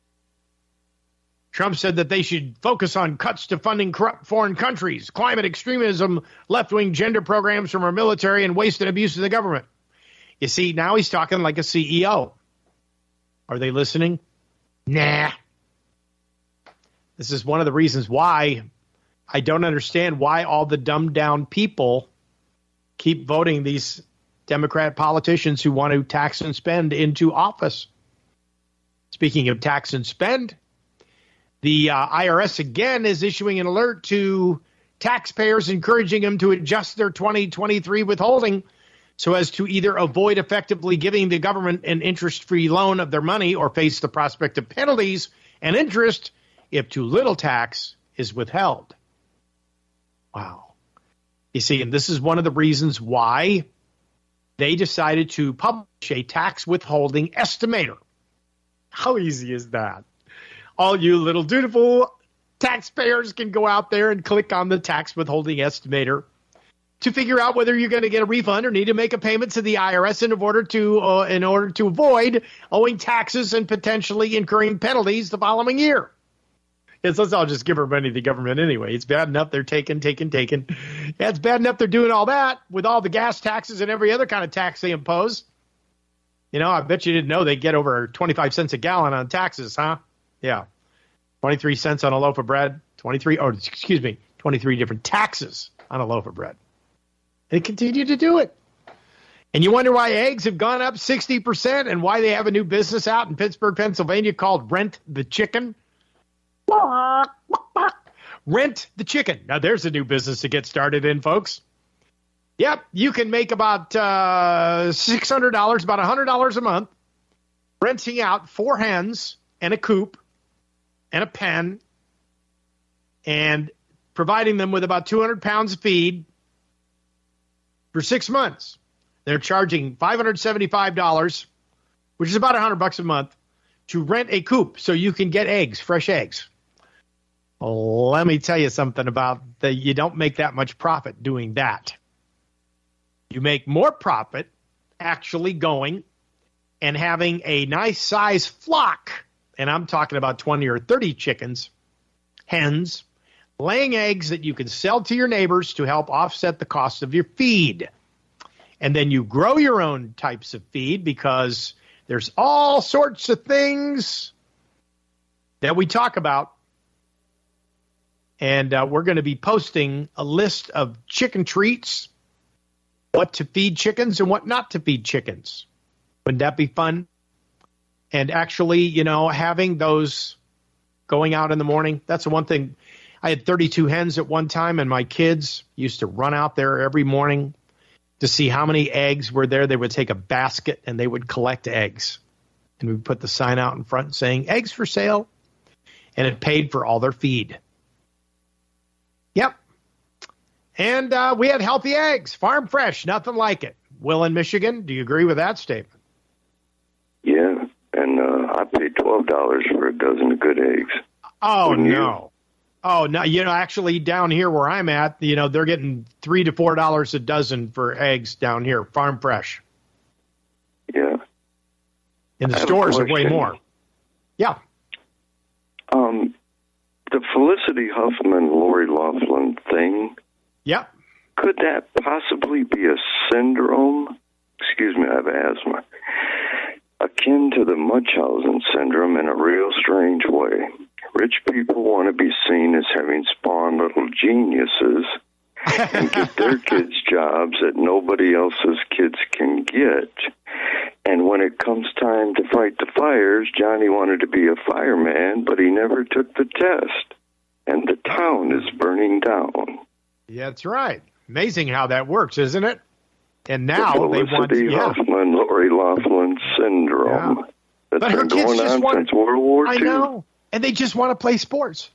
Trump said that they should focus on cuts to funding corrupt foreign countries, climate extremism, left-wing gender programs from our military, and waste and abuse of the government. You see, now he's talking like a CEO. Are they listening? Nah. This is one of the reasons why I don't understand why all the dumbed-down people keep voting these Democrat politicians who want to tax and spend into office. Speaking of tax and spend, the IRS again is issuing an alert to taxpayers, encouraging them to adjust their 2023 withholding so as to either avoid effectively giving the government an interest-free loan of their money or face the prospect of penalties and interest if too little tax is withheld. Wow. You see, and this is one of the reasons why they decided to publish a tax withholding estimator. How easy is that? All you little dutiful taxpayers can go out there and click on the tax withholding estimator to figure out whether you're going to get a refund or need to make a payment to the IRS in order to avoid owing taxes and potentially incurring penalties the following year. Yes, let's all just give our money to the government anyway. It's bad enough they're taking. Yeah, it's bad enough they're doing all that with all the gas taxes and every other kind of tax they impose. You know, I bet you didn't know they get over 25 cents a gallon on taxes, huh? Yeah. 23 cents on a loaf of bread. 23 different taxes on a loaf of bread. They continue to do it. And you wonder why eggs have gone up 60% and why they have a new business out in Pittsburgh, Pennsylvania called Rent the Chicken. Rent the Chicken. Now, there's a new business to get started in, folks. Yep, you can make about $600, about $100 a month, renting out 4 hens and a coop and a pen and providing them with about 200 pounds of feed for 6 months. They're charging $575, which is about $100 a month, to rent a coop so you can get eggs, fresh eggs. Let me tell you something about that. You don't make that much profit doing that. You make more profit actually going and having a nice size flock, and I'm talking about 20 or 30 chickens, hens, laying eggs that you can sell to your neighbors to help offset the cost of your feed. And then you grow your own types of feed because there's all sorts of things that we talk about. And we're going to be posting a list of chicken treats, what to feed chickens and what not to feed chickens. Wouldn't that be fun? And actually, you know, having those going out in the morning, that's the one thing. I had 32 hens at one time, and my kids used to run out there every morning to see how many eggs were there. They would take a basket and they would collect eggs. And we would put the sign out in front saying, eggs for sale. And it paid for all their feed. Yep. And we had healthy eggs, farm fresh, nothing like it. Will in Michigan, do you agree with that statement? I paid $12 for a dozen of good eggs. Oh, Wouldn't no. You? Oh, no. Actually, down here where I'm at, they're getting $3 to $4 a dozen for eggs down here, farm fresh. Yeah. And the stores are way more. Yeah. The Felicity Huffman, Lori Loughlin thing. Yep. Could that possibly be a syndrome? Excuse me, I have asthma. Akin to the Munchausen syndrome in a real strange way. Rich people want to be seen as having spawned little geniuses and get their kids jobs that nobody else's kids can get. And when it comes time to fight the fires, Johnny wanted to be a fireman, but he never took the test. And the town is burning down. Yeah, that's right. Amazing how that works, isn't it? And now they want Felicity Huffman, Lori Loughlin syndrome. Yeah. That's but her been kids going just on since World War II. I know. And they just want to play sports.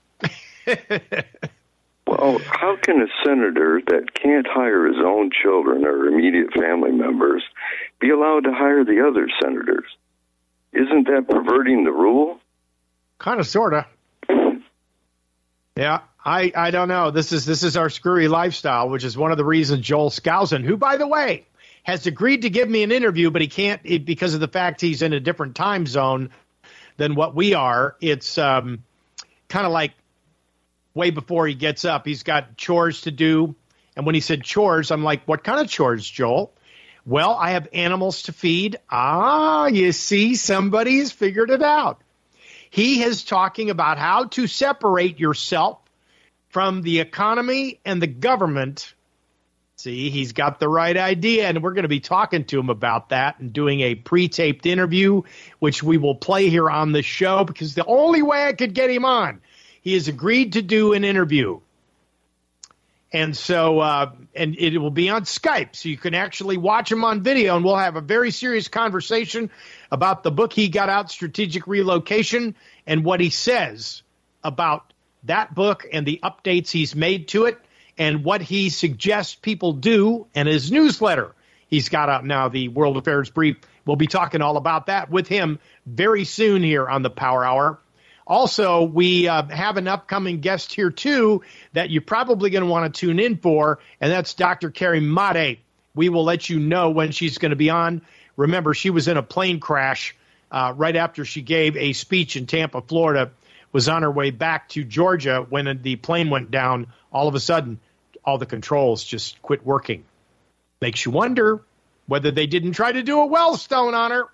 Well, how can a senator that can't hire his own children or immediate family members be allowed to hire the other senators? Isn't that perverting the rule? Kind of, sort of. Yeah, I don't know. This is our screwy lifestyle, which is one of the reasons Joel Skousen, who, by the way, has agreed to give me an interview, but he can't because of the fact he's in a different time zone than what we are. It's kind of like way before he gets up. He's got chores to do. And when he said chores, I'm like, what kind of chores, Joel? Well, I have animals to feed. You see, somebody's figured it out. He is talking about how to separate yourself from the economy and the government. See, he's got the right idea, and we're going to be talking to him about that and doing a pre-taped interview, which we will play here on the show because the only way I could get him on, he has agreed to do an interview. And so, and it will be on Skype, so you can actually watch him on video, and we'll have a very serious conversation about the book he got out, Strategic Relocation, and what he says about that book and the updates he's made to it and what he suggests people do and his newsletter he's got out now, the World Affairs Brief. We'll be talking all about that with him very soon here on the Power Hour. Also, we have an upcoming guest here, too, that you're probably going to want to tune in for, and that's Dr. Carrie Madej. We will let you know when she's going to be on. Remember, she was in a plane crash right after she gave a speech in Tampa, Florida, was on her way back to Georgia when the plane went down. All of a sudden, all the controls just quit working. Makes you wonder whether they didn't try to do a Wellstone on her.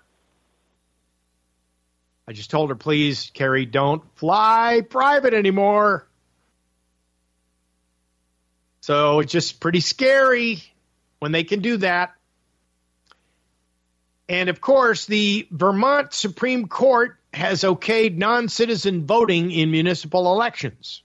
I just told her, please, Carrie, don't fly private anymore. So it's just pretty scary when they can do that. And, of course, the Vermont Supreme Court has okayed non-citizen voting in municipal elections.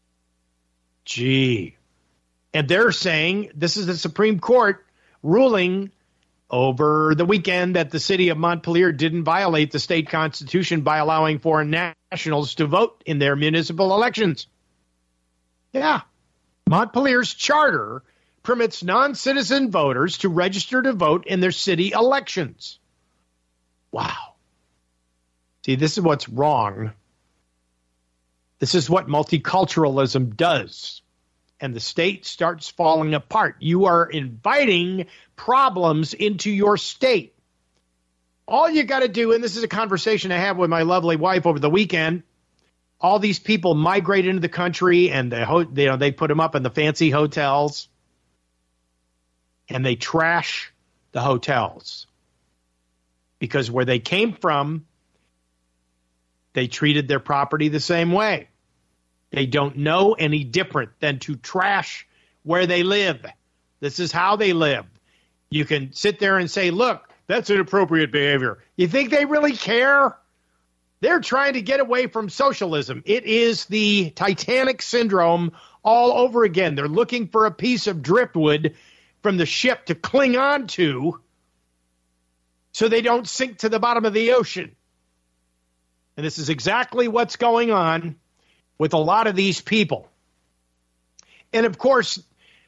Gee. And they're saying this is the Supreme Court ruling over the weekend that the city of Montpelier didn't violate the state constitution by allowing foreign nationals to vote in their municipal elections. Yeah. Montpelier's charter permits non-citizen voters to register to vote in their city elections. Wow. See, this is what's wrong. This is what multiculturalism does. And the state starts falling apart. You are inviting problems into your state. All you got to do, and this is a conversation I had with my lovely wife over the weekend, all these people migrate into the country and they put them up in the fancy hotels and they trash the hotels. Because where they came from, they treated their property the same way. They don't know any different than to trash where they live. This is how they live. You can sit there and say, look, that's inappropriate behavior. You think they really care? They're trying to get away from socialism. It is the Titanic syndrome all over again. They're looking for a piece of driftwood from the ship to cling on to so they don't sink to the bottom of the ocean. And this is exactly what's going on with a lot of these people. And, of course,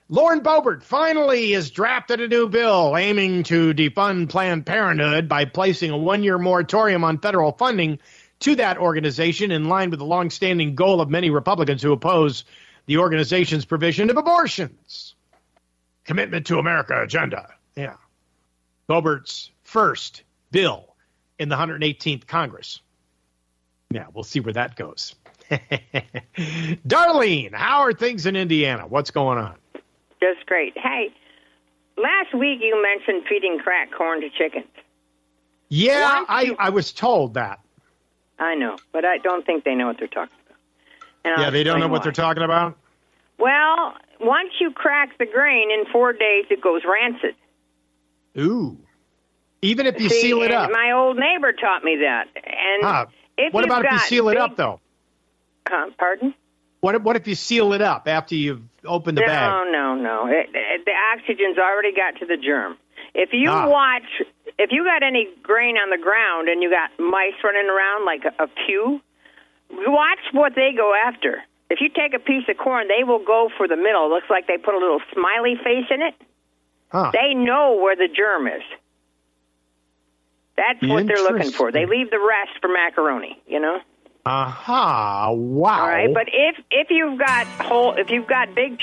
Lauren Boebert finally has drafted a new bill aiming to defund Planned Parenthood by placing a one-year moratorium on federal funding to that organization, in line with the longstanding goal of many Republicans who oppose the organization's provision of abortions. Commitment to America agenda. Yeah. Boebert's first bill in the 118th Congress. Yeah, we'll see where that goes. Darlene, how are things in Indiana? What's going on? Just great. Hey, last week you mentioned feeding crack corn to chickens. Yeah, I was told that. I know, but I don't think they know what they're talking about. Yeah, they don't know what they're talking about? Well, once you crack the grain, in 4 days it goes rancid. Ooh. Even if you seal it up. My old neighbor taught me that. And what about if you seal it up, though? Pardon? What if you seal it up after you've opened the bag? No. The oxygen's already got to the germ. If you if you got any grain on the ground and you got mice running around like a few, watch what they go after. If you take a piece of corn, they will go for the middle. It looks like they put a little smiley face in it. They know where the germ is. That's what they're looking for. They leave the rest for macaroni, you know? Aha! Wow. All right, but if you've got big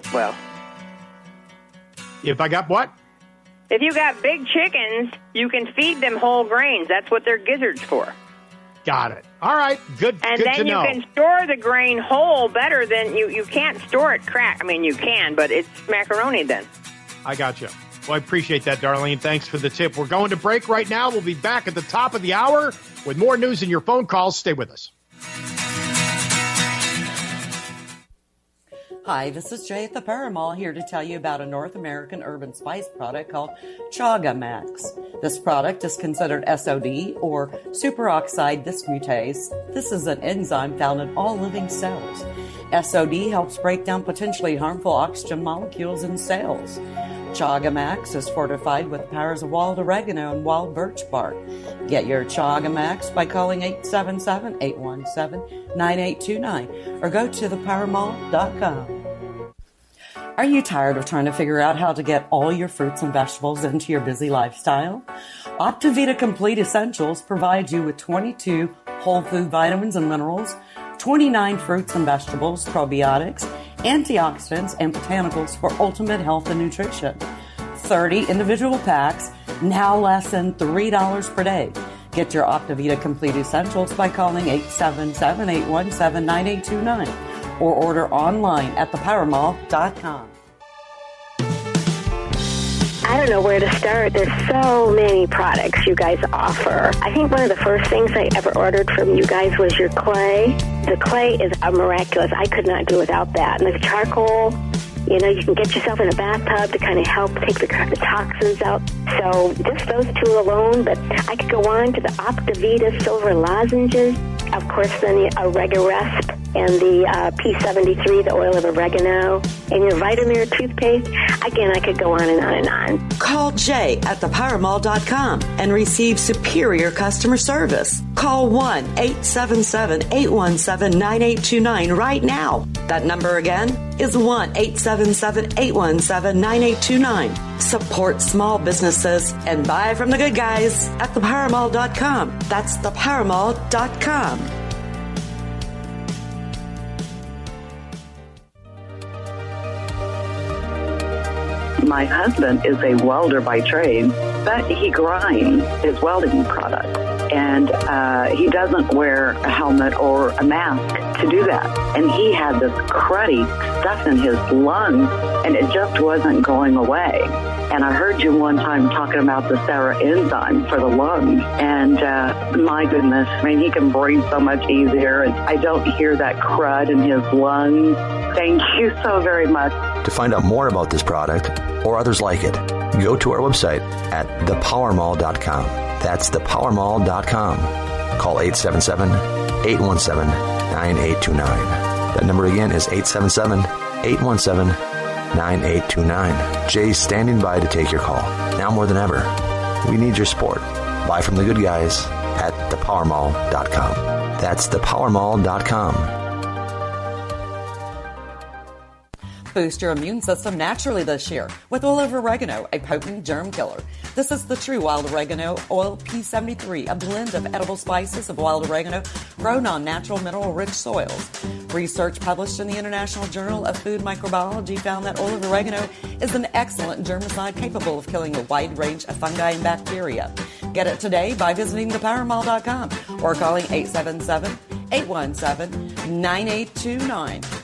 If I got what? If you got big chickens, you can feed them whole grains. That's what they're gizzards for. Got it. All right, good. And good then to know. You can store the grain whole better than you can't store it crack. I mean, you can, but it's macaroni then. I got you. Well, I appreciate that, Darlene. Thanks for the tip. We're going to break right now. We'll be back at the top of the hour with more news and your phone calls. Stay with us. Hi, this is Jay at the Paramall here to tell you about a North American urban spice product called Chaga Max. This product is considered SOD, or superoxide dismutase. This is an enzyme found in all living cells. SOD helps break down potentially harmful oxygen molecules in cells. Chaga Max is fortified with the powers of wild oregano and wild birch bark. Get your Chaga Max by calling 877-817-9829 or go to thepowermall.com. Are you tired of trying to figure out how to get all your fruits and vegetables into your busy lifestyle? Optivita Complete Essentials provides you with 22 whole food vitamins and minerals, 29 fruits and vegetables, probiotics, antioxidants, and botanicals for ultimate health and nutrition. 30 individual packs, now less than $3 per day. Get your Optivita Complete Essentials by calling 877-817-9829 or order online at thepowermall.com. I don't know where to start. There's so many products you guys offer. I think one of the first things I ever ordered from you guys was your clay. The clay is miraculous. I could not do without that. And the charcoal, you know, you can get yourself in a bathtub to kind of help take the toxins out. So just those two alone, but I could go on to the Optivita Silver Lozenges. Of course, then the Oregarest and the P73, the oil of oregano, and your Vitamir toothpaste. Again, I could go on and on and on. Call Jay at thepowermall.com and receive superior customer service. Call 1-877-817-9829 right now. That number again is 1-877-817-9829. Support small businesses and buy from the good guys at thepowermall.com. That's thepowermall.com. My husband is a welder by trade, but he grinds his welding product. And he doesn't wear a helmet or a mask to do that. And he had this cruddy stuff in his lungs, and it just wasn't going away. And I heard you one time talking about the Sarah enzyme for the lungs. And my goodness, I mean, he can breathe so much easier, and I don't hear that crud in his lungs. Thank you so very much. To find out more about this product or others like it, go to our website at thepowermall.com. That's thepowermall.com. Call 877-817-9829. That number again is 877-817-9829. Jay's standing by to take your call. Now more than ever, we need your support. Buy from the good guys at thepowermall.com. That's thepowermall.com. Boost your immune system naturally this year with oil of oregano, a potent germ killer. This is the true wild oregano oil P73, a blend of edible spices of wild oregano grown on natural mineral-rich soils. Research published in the International Journal of Food Microbiology found that oil of oregano is an excellent germicide capable of killing a wide range of fungi and bacteria. Get it today by visiting thepowermall.com or calling 877-817-9829.